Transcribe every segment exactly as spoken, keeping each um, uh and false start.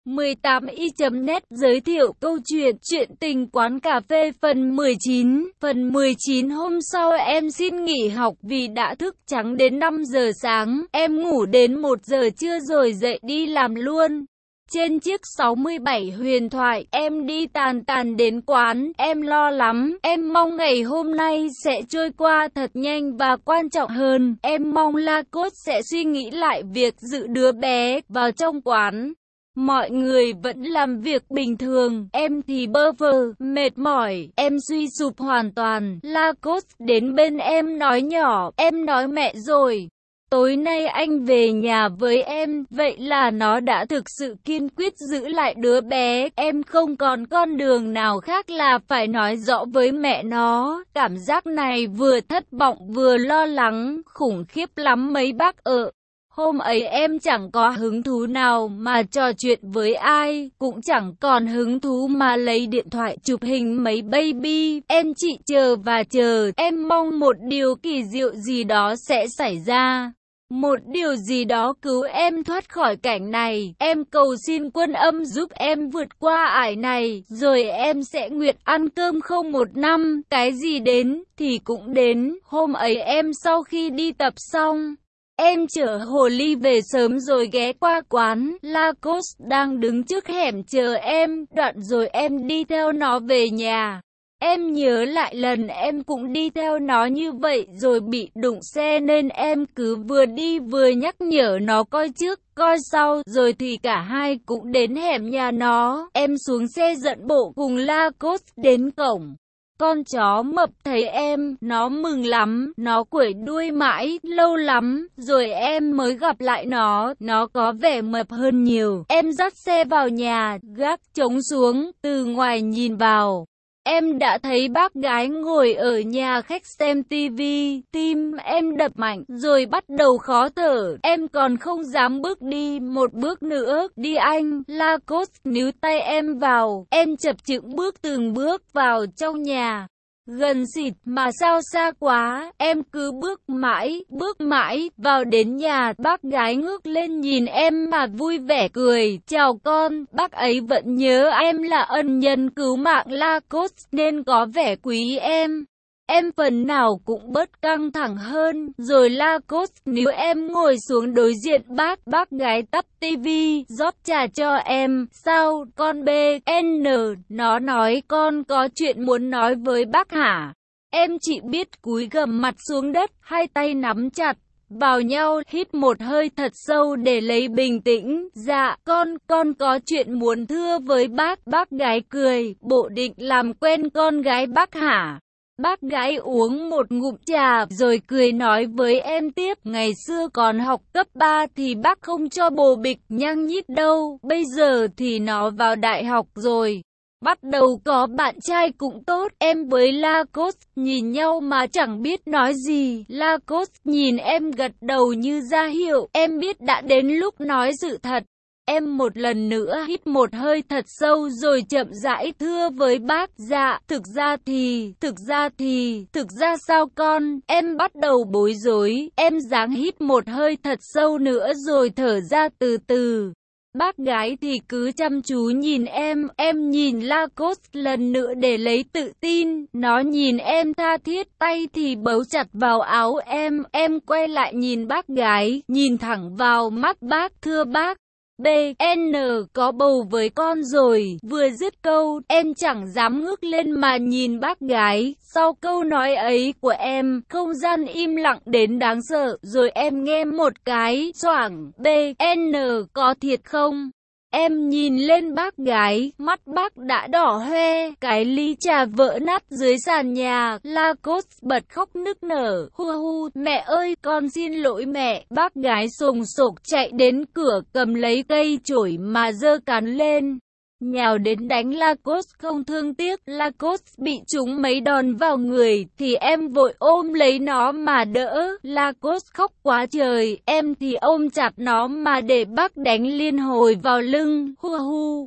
mười tám y chấm net giới thiệu câu chuyện Chuyện tình quán cà phê phần mười chín. Phần mười chín hôm sau em xin nghỉ học vì đã thức trắng đến năm giờ sáng. Em ngủ đến một giờ trưa rồi dậy đi làm luôn. Trên chiếc sáu mươi bảy huyền thoại, em đi tàn tàn đến quán, em lo lắm, em mong ngày hôm nay sẽ trôi qua thật nhanh và quan trọng hơn, em mong Lacoste sẽ suy nghĩ lại việc giữ đứa bé vào trong quán. Mọi người vẫn làm việc bình thường, em thì bơ vơ, mệt mỏi, em suy sụp hoàn toàn. Lacoste đến bên em nói nhỏ, em nói mẹ rồi. Tối nay anh về nhà với em, vậy là nó đã thực sự kiên quyết giữ lại đứa bé, em không còn con đường nào khác là phải nói rõ với mẹ nó. Cảm giác này vừa thất vọng vừa lo lắng, khủng khiếp lắm mấy bác ạ. Hôm ấy em chẳng có hứng thú nào mà trò chuyện với ai, cũng chẳng còn hứng thú mà lấy điện thoại chụp hình mấy baby. Em chỉ chờ và chờ, em mong một điều kỳ diệu gì đó sẽ xảy ra. Một điều gì đó cứu em thoát khỏi cảnh này. Em cầu xin Quân Âm giúp em vượt qua ải này, rồi em sẽ nguyện ăn cơm không một năm. Cái gì đến thì cũng đến. Hôm ấy em sau khi đi tập xong, em chở hồ ly về sớm rồi ghé qua quán. Lacoste đang đứng trước hẻm chờ em, đoạn rồi em đi theo nó về nhà. Em nhớ lại lần em cũng đi theo nó như vậy rồi bị đụng xe nên em cứ vừa đi vừa nhắc nhở nó coi trước, coi sau, rồi thì cả hai cũng đến hẻm nhà nó. Em xuống xe dẫn bộ cùng Lacoste đến cổng. Con chó mập thấy em, nó mừng lắm, nó quẩy đuôi mãi, lâu lắm, rồi em mới gặp lại nó, nó có vẻ mập hơn nhiều. Em dắt xe vào nhà, gác trống xuống, từ ngoài nhìn vào. Em đã thấy bác gái ngồi ở nhà khách xem tivi, tim em đập mạnh, rồi bắt đầu khó thở, em còn không dám bước đi một bước nữa, đi anh. Lacoste níu tay em vào, em chập chững bước từng bước vào trong nhà. Gần xịt mà sao xa quá, em cứ bước mãi, bước mãi, vào đến nhà, bác gái ngước lên nhìn em mà vui vẻ cười, chào con, bác ấy vẫn nhớ em là ân nhân cứu mạng Lacoste nên có vẻ quý em. Em phần nào cũng bớt căng thẳng hơn, rồi Lacoste níu em ngồi xuống đối diện bác, bác gái tắt tivi, rót trà cho em. Sao, con bê en, nó nói con có chuyện muốn nói với bác hả? Em chỉ biết cúi gằm mặt xuống đất, hai tay nắm chặt vào nhau, hít một hơi thật sâu để lấy bình tĩnh. Dạ, con, con có chuyện muốn thưa với bác. Bác gái cười, bộ định làm quen con gái bác hả? Bác gái uống một ngụm trà rồi cười nói với em tiếp, ngày xưa còn học cấp ba thì bác không cho bồ bịch nhăng nhít đâu, bây giờ thì nó vào đại học rồi, bắt đầu có bạn trai cũng tốt. Em với Lacoste nhìn nhau mà chẳng biết nói gì. Lacoste nhìn em gật đầu như ra hiệu, em biết đã đến lúc nói sự thật. Em một lần nữa hít một hơi thật sâu rồi chậm rãi thưa với bác, dạ, thực ra thì, thực ra thì, thực ra sao con, em bắt đầu bối rối, em ráng hít một hơi thật sâu nữa rồi thở ra từ từ. Bác gái thì cứ chăm chú nhìn em, em nhìn Lacoste lần nữa để lấy tự tin, nó nhìn em tha thiết, tay thì bấu chặt vào áo em, em quay lại nhìn bác gái, nhìn thẳng vào mắt bác, thưa bác, bê en có bầu với con rồi. Vừa dứt câu, em chẳng dám ngước lên mà nhìn bác gái. Sau câu nói ấy của em, không gian im lặng đến đáng sợ, rồi em nghe một cái choảng, bê en có thiệt không? Em nhìn lên bác gái, mắt bác đã đỏ hoe, cái ly trà vỡ nát dưới sàn nhà. Lacoste bật khóc nức nở, hu hu, mẹ ơi, con xin lỗi mẹ. Bác gái sùng sục chạy đến cửa cầm lấy cây chổi mà giơ cán lên, nhào đến đánh Lacoste không thương tiếc. Lacoste bị trúng mấy đòn vào người thì em vội ôm lấy nó mà đỡ. Lacoste khóc quá trời, em thì ôm chặt nó mà để bác đánh liên hồi vào lưng, hu hu.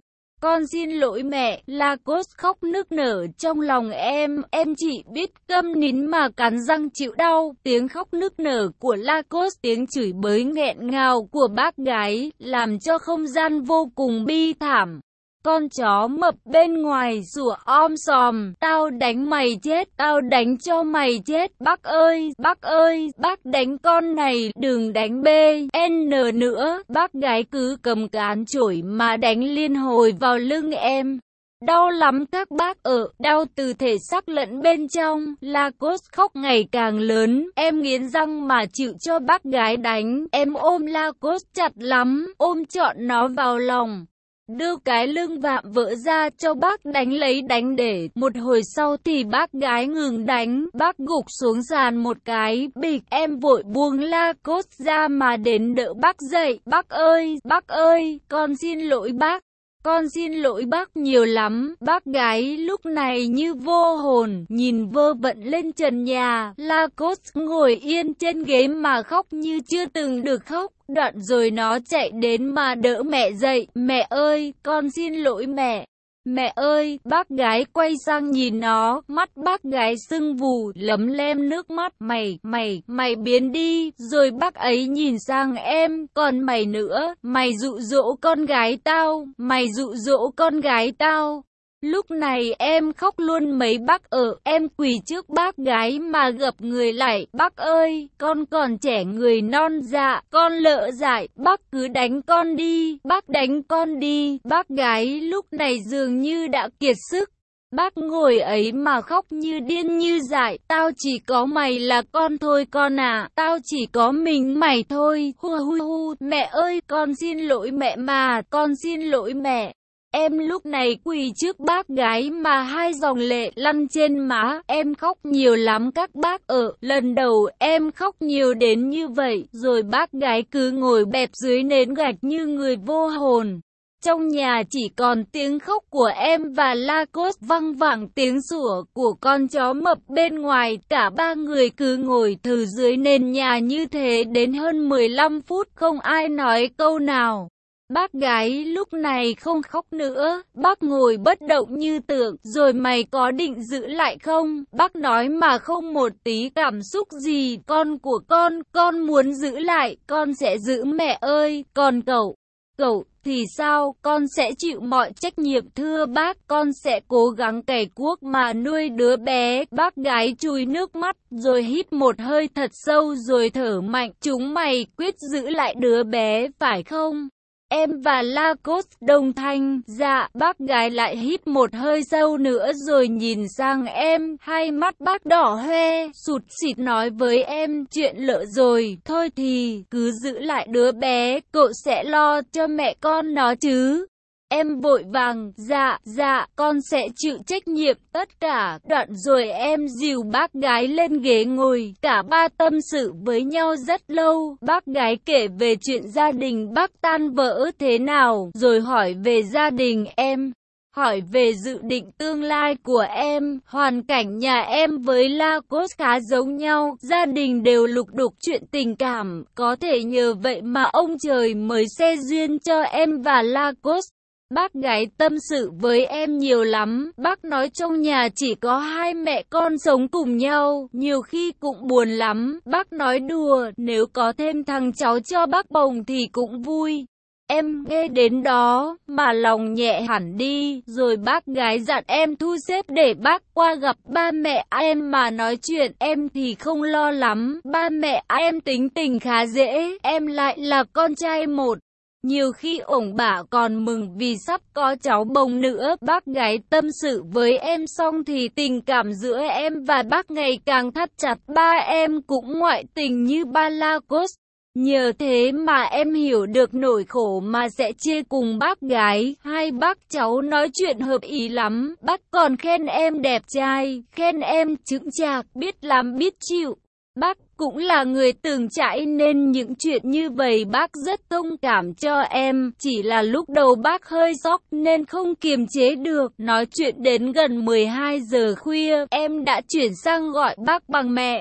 Con xin lỗi mẹ, Lacoste khóc nức nở trong lòng em, em chỉ biết câm nín mà cắn răng chịu đau. Tiếng khóc nức nở của Lacoste, tiếng chửi bới nghẹn ngào của bác gái, làm cho không gian vô cùng bi thảm. Con chó mập bên ngoài sủa om sòm, tao đánh mày chết, tao đánh cho mày chết, bác ơi, bác ơi, bác đánh con này, đừng đánh bê, en nữa, bác gái cứ cầm cán chổi mà đánh liên hồi vào lưng em. Đau lắm các bác ạ, đau từ thể xác lẫn bên trong. Lacoste khóc ngày càng lớn, em nghiến răng mà chịu cho bác gái đánh, em ôm Lacoste chặt lắm, ôm trọn nó vào lòng. Đưa cái lưng vạm vỡ ra cho bác đánh lấy đánh để. Một hồi sau thì bác gái ngừng đánh, bác gục xuống sàn một cái, bịch. Em vội buông Lacoste ra mà đến đỡ bác dậy. Bác ơi, bác ơi, con xin lỗi bác. Con xin lỗi bác nhiều lắm. Bác gái lúc này như vô hồn, nhìn vơ vẩn lên trần nhà. Lacoste ngồi yên trên ghế mà khóc như chưa từng được khóc. Đoạn rồi nó chạy đến mà đỡ mẹ dậy. Mẹ ơi, con xin lỗi mẹ. Mẹ ơi, bác gái quay sang nhìn nó, mắt bác gái sưng vù, lấm lem nước mắt. Mày, mày, mày biến đi. Rồi bác ấy nhìn sang em, còn mày nữa, mày dụ dỗ con gái tao, mày dụ dỗ con gái tao. Lúc này em khóc luôn mấy bác ở, em quỳ trước bác gái mà gập người lại. Bác ơi, con còn trẻ người non dạ, con lỡ dại, bác cứ đánh con đi, bác đánh con đi. Bác gái lúc này dường như đã kiệt sức. Bác ngồi ấy mà khóc như điên như dại. Tao chỉ có mày là con thôi con à, tao chỉ có mình mày thôi. Hu hu hu, mẹ ơi, con xin lỗi mẹ mà, con xin lỗi mẹ. Em lúc này quỳ trước bác gái mà hai dòng lệ lăn trên má. Em khóc nhiều lắm các bác ạ. Lần đầu em khóc nhiều đến như vậy. Rồi bác gái cứ ngồi bẹp dưới nền gạch như người vô hồn. Trong nhà chỉ còn tiếng khóc của em và Lacoste, văng vẳng tiếng sủa của con chó mập bên ngoài. Cả ba người cứ ngồi thừ dưới nền nhà như thế đến hơn mười lăm phút, không ai nói câu nào. Bác gái lúc này không khóc nữa, bác ngồi bất động như tượng. Rồi mày có định giữ lại không? Bác nói mà không một tí cảm xúc gì. Con của con, con muốn giữ lại, con sẽ giữ mẹ ơi. Còn cậu, cậu thì sao? Con sẽ chịu mọi trách nhiệm thưa bác, con sẽ cố gắng cày cuốc mà nuôi đứa bé. Bác gái chùi nước mắt, rồi hít một hơi thật sâu rồi thở mạnh. Chúng mày quyết giữ lại đứa bé, phải không? Em và Lacoste đồng thanh. Dạ. Bác gái lại hít một hơi sâu nữa rồi nhìn sang em. Hai mắt bác đỏ hoe, sụt sịt nói với em, chuyện lỡ rồi, thôi thì cứ giữ lại đứa bé, cậu sẽ lo cho mẹ con nó chứ. Em vội vàng, dạ, dạ, con sẽ chịu trách nhiệm tất cả. Đoạn rồi em dìu bác gái lên ghế ngồi, cả ba tâm sự với nhau rất lâu. Bác gái kể về chuyện gia đình bác tan vỡ thế nào, rồi hỏi về gia đình em, hỏi về dự định tương lai của em. Hoàn cảnh nhà em với Lacoste khá giống nhau, gia đình đều lục đục chuyện tình cảm, có thể nhờ vậy mà ông trời mới xe duyên cho em và Lacoste. Bác gái tâm sự với em nhiều lắm. Bác nói trong nhà chỉ có hai mẹ con sống cùng nhau, nhiều khi cũng buồn lắm. Bác nói đùa, nếu có thêm thằng cháu cho bác bồng thì cũng vui. Em nghe đến đó mà lòng nhẹ hẳn đi. Rồi bác gái dặn em thu xếp để bác qua gặp ba mẹ em mà nói chuyện. Em thì không lo lắm, ba mẹ em tính tình khá dễ, em lại là con trai một. Nhiều khi ổng bả còn mừng vì sắp có cháu bồng nữa. Bác gái tâm sự với em xong thì tình cảm giữa em và bác ngày càng thắt chặt. Ba em cũng ngoại tình như ba Lacoste. Nhờ thế mà em hiểu được nỗi khổ mà sẽ chia cùng bác gái. Hai bác cháu nói chuyện hợp ý lắm. Bác còn khen em đẹp trai, khen em chững chạc, biết làm biết chịu. Bác cũng là người từng trải nên những chuyện như vậy bác rất thông cảm cho em. Chỉ là lúc đầu bác hơi sốc nên không kiềm chế được. Nói chuyện đến gần mười hai giờ khuya, em đã chuyển sang gọi bác bằng mẹ.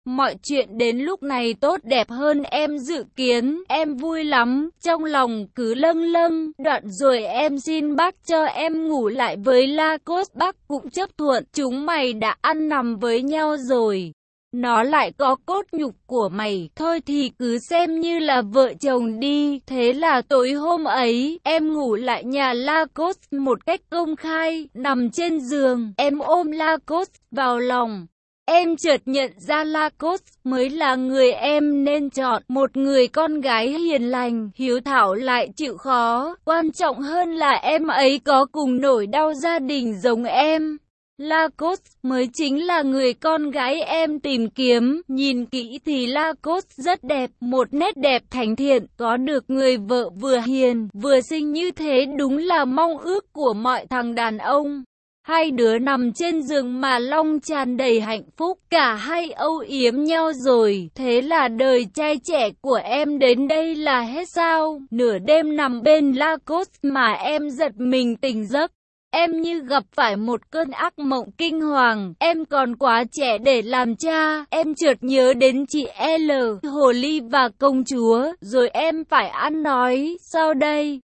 Mọi chuyện đến lúc này tốt đẹp hơn em dự kiến, em vui lắm, trong lòng cứ lâng lâng, đoạn rồi em xin bác cho em ngủ lại với Lacoste, bác cũng chấp thuận, chúng mày đã ăn nằm với nhau rồi. Nó lại có cốt nhục của mày, thôi thì cứ xem như là vợ chồng đi. Thế là tối hôm ấy, em ngủ lại nhà Lacoste một cách công khai, nằm trên giường, em ôm Lacoste vào lòng. Em chợt nhận ra Lacoste mới là người em nên chọn, một người con gái hiền lành, hiếu thảo lại chịu khó, quan trọng hơn là em ấy có cùng nỗi đau gia đình giống em. Lacoste mới chính là người con gái em tìm kiếm, nhìn kỹ thì Lacoste rất đẹp, một nét đẹp thánh thiện, có được người vợ vừa hiền, vừa xinh như thế đúng là mong ước của mọi thằng đàn ông. Hai đứa nằm trên giường mà long tràn đầy hạnh phúc, cả hai âu yếm nhau rồi, thế là đời trai trẻ của em đến đây là hết sao? Nửa đêm nằm bên Lacoste mà em giật mình tỉnh giấc. Em như gặp phải một cơn ác mộng kinh hoàng, em còn quá trẻ để làm cha, em chợt nhớ đến chị L, hồ ly và công chúa, rồi em phải ăn nói, sau đây.